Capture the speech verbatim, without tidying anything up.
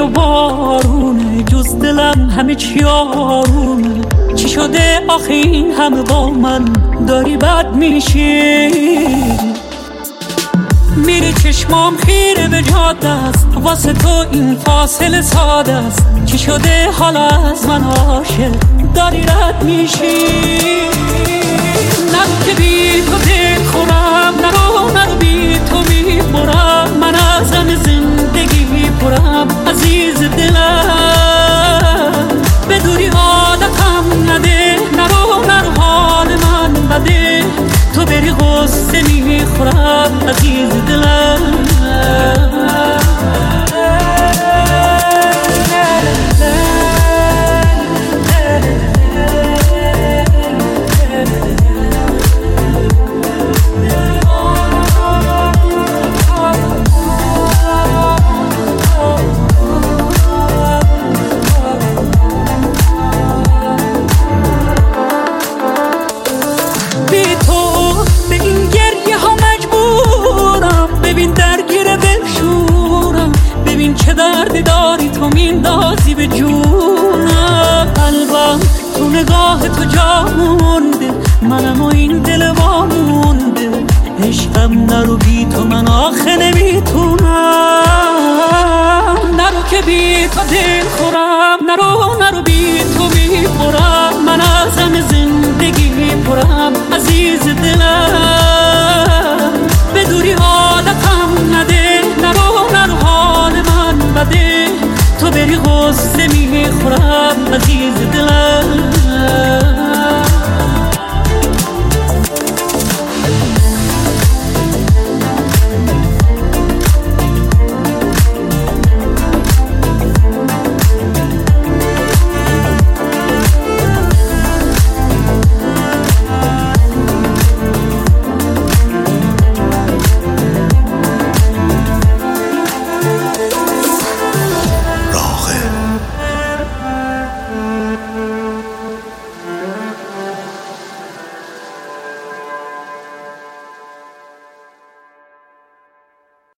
و بارونه، جز دلم همه چی آرومه. چی شده آخه این همه با من داری بد میشی؟ میری چشمام خیره به جاده است، واسه تو این فاصله ساده است. چی شده حالا از من عاشق داری رد میشی؟ نرو که بی تو دل خورم، نرو نرو بی تو میبرم. من از غم زندگی پرم عزیز دلم، به دوری عادتم نده. نرو نرو حال من بده، تو بری غصه میخورم عزیز دلم. چه دردی داری تو میندازی به جونم، قلبم تو نگاه تو جا مونده، منم و این دل وامونده. عشقم نرو بی تو من آخه نمیتونم، نرو که بی تو دل خورم. نرو